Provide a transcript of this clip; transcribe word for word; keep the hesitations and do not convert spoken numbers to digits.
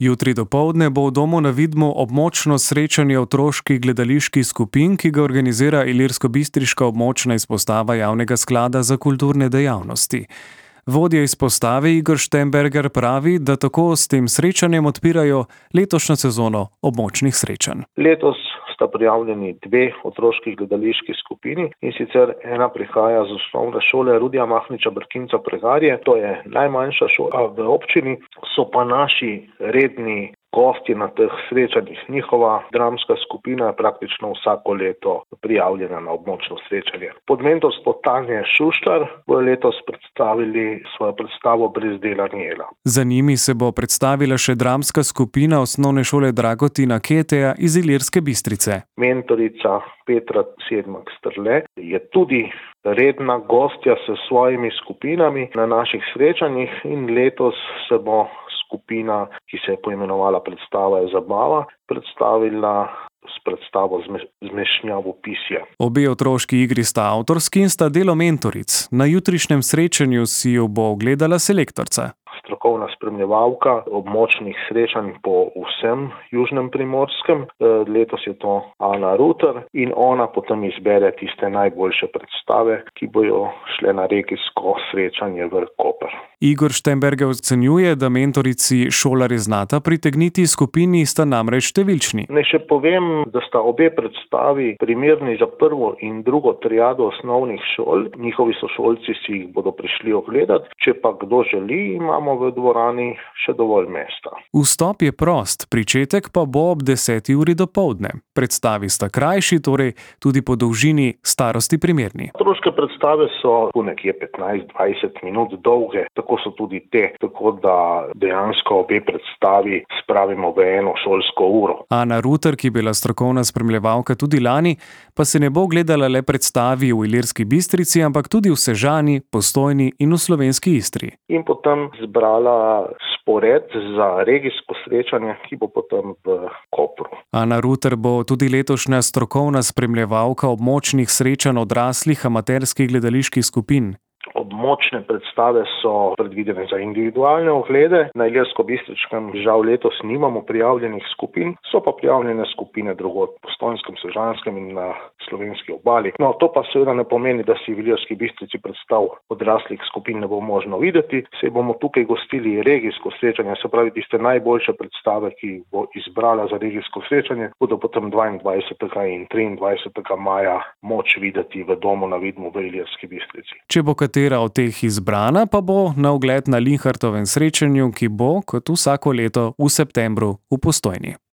Jutri dopoldne bo v Domu na Vidmu območno srečanje otroških gledaliških skupin, ki ga organizira ilirskobistriška območna izpostava Javnega sklada za kulturne dejavnosti. Vodja izpostave Igor Štembergar pravi, da tako s tem srečanjem odpirajo letošnjo sezono območnih srečanj. Letos sta prijavljeni dve otroški gledališki skupini, in sicer ena prihaja z osnovne šole Rudija Mahniča Brkinca Pregarje, to je najmanjša šola v občini, so pa naši redni gosti na teh srečanjih. Njihova dramska skupina je praktično vsako leto prijavljena na območno srečanje. Pod mentorstvom Tanje Šuštar bodo letos predstavili svojo predstavo Brez dela ni jela. Za njimi se bo predstavila še dramska skupina osnovne šole Dragotina Keteja iz Ilirske Bistrice. Mentorica Petra Sedmak-Strle je tudi redna gostja s svojimi skupinami na naših srečanjih in letos se bo skupina, ki se je poimenovala Predstava je zabava, predstavila s predstavo Zmešnjavo pisje. Obe otroški igri sta avtorski in sta delo mentoric. Na jutrišnjem srečanju si jo bo ogledala selektorica. Strokovna spremljevalka območnih srečanj po vsem južnem Primorskem. Letos je to Ana Ruter in ona potem izbere tiste najboljše predstave, ki bojo šle na regijsko srečanje v Koper. Igor Štembergar ocenjuje, da mentorici šolarje znata pritegniti, skupini sta namreč številčni. Naj še povem, da sta obe predstavi primerni za prvo in drugo triado osnovnih šol. Njihovi sošolci si jih bodo prišli ogledati. Če pa kdo želi, imamo v dvorani še dovolj mesta. Vstop je prost, pričetek pa bo ob deseti uri dopoldne. Predstavi sta krajši, torej tudi po dolžini starosti primerni. Otroške predstave so tu nekje petnajst do dvajset minut dolge, tako so tudi te, tako da dejansko obe predstavi spravimo v eno šolsko uro. Ana Ruter, ki je bila strokovna spremljevalka tudi lani, pa se ne bo gledala le predstavi v Ilirski Bistrici, ampak tudi v Sežani, Postojni in v Slovenski Istri. In potem zbrala spored za regijsko srečanje, ki bo potem v Kopru. Ana Ruter bo tudi letošnja strokovna spremljevalka območnih srečanj odraslih amaterskih gledaliških skupin. Območne predstave so predvidene za individualne oglede. Na Ilirskobistriškem žal letos nimamo prijavljenih skupin, so pa prijavljene skupine drugod, v Postojnskem, Sežanskem in na slovenski obali. No, to pa seveda ne pomeni, da si v Ilirski Bistrici predstav odraslih skupin ne bo možno videti. Se bomo tukaj gostili regijsko srečanje, se pravi tiste najboljše predstave, ki bo izbrala za regijsko srečanje, bodo potem dvaindvajsetega in triindvajsetega maja moč videti v Domu na Vidmu v Ilirski Bistrici. Če bo katera od teh izbrana, pa bo na ogled na Linhartovem srečanju, ki bo, kot vsako leto, v septembru v Postojni.